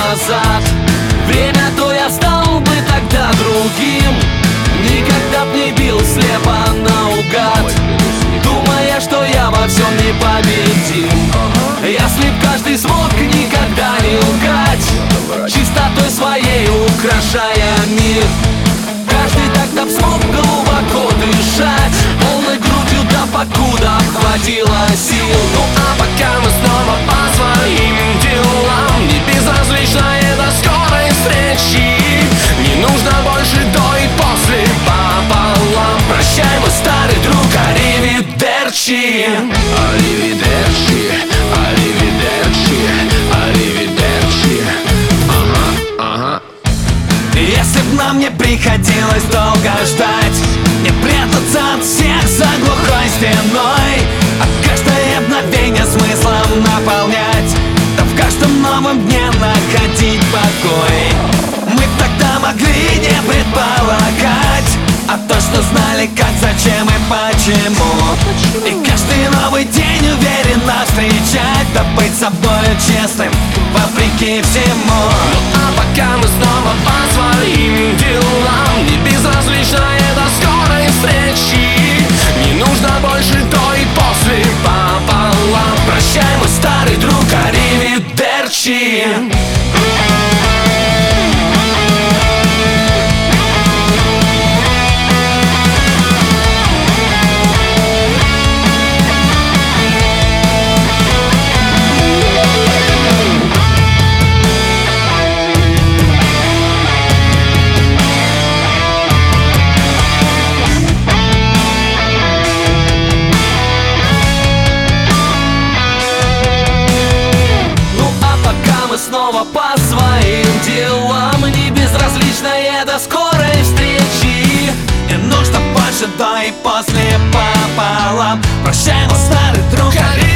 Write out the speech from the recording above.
назад. Время, то я стал бы тогда другим. Никогда б не бил слепо наугад, думая, что я во всем непобедим. Если б каждый смог никогда не лгать, чистотой своей украшая мир, каждый тогда б смог глубоко дышать полной грудью, да покуда хватило сил. Ну а пока мы снова по своим делам, не безразлично до скорой встречи. Не нужно больше до и после пополам. Прощай, мой старый друг, аривидерчи. Аривидерчи, аривидерчи, аривидерчи. Ага. Если б нам не приходилось долго ждать, не прятаться от всех за глухой стеной, а каждое мгновение смыслом наполнять, да в каждом новом дне находить покой. Мы тогда могли не предполагать, а то, что знали, как, зачем и почему. И каждый новый день уверенно встречать, да быть собой честным вопреки всему. А пока мы снова по своим делам, не безразлично до скорой встречи. Не нужно больше до и после пополам. Прощай, мой старый друг, аривидерчи. Снова по своим делам, не безразличное до скорой встречи. Не нужно больше до и после пополам. Прощай, мой старый друг.